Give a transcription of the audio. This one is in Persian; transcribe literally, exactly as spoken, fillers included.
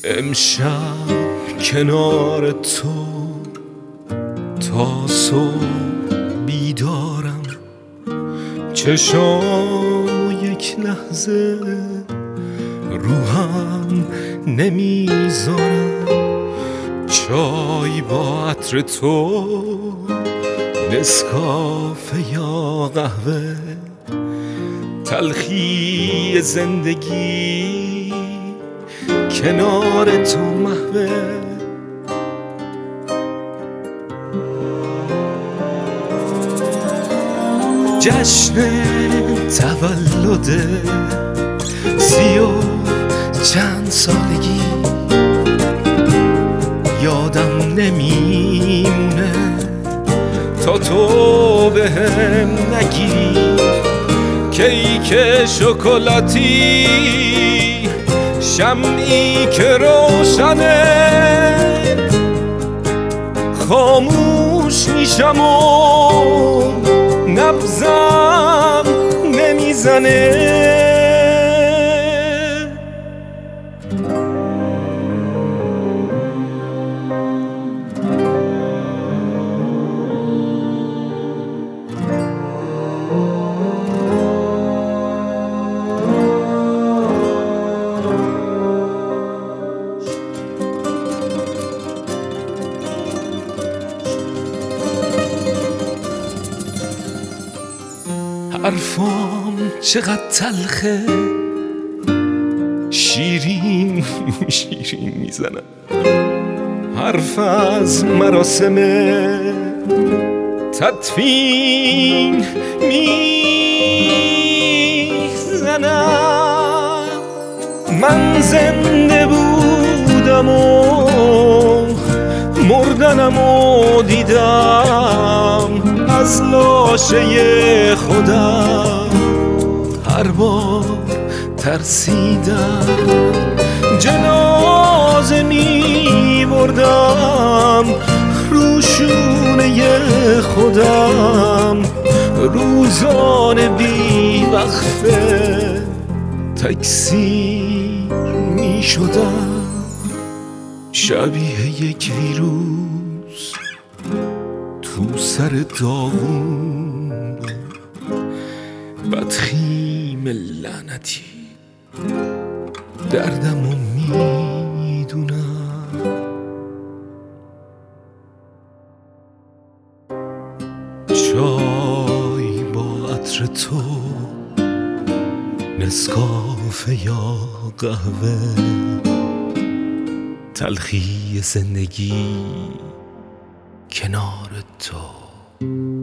امشب کنار تو تا صبح بیدارم، چشام یک لحظه روحم نمیذارم. چای با عطر تو، نسکافه یا قهوه، تلخی زندگی کنار تو محوه. جشن تولد سی و چند سالگی یادم نمیمونه تا تو بهم نگی. کیک شکلاتی، شمعی که روشنه، خاموش میشم و نبضم نمیزنه. حرفام چقدر تلخه، شیرین شیرین میزنم. حرف از مراسم تدفین میزنم. من زنده بودم و مردنم و دیدم از لاشه خودم. هر بار ترسیدم جنازه می بردم روشونه خودم. روزانه بی وقفه تکثیر می شدم، شبیه یک ویروس تو سر داغون. بدخیم لعنتی دردمو میدونم. چای با عطر تو، نسکافه یا قهوه، تلخی زندگی کنار تو.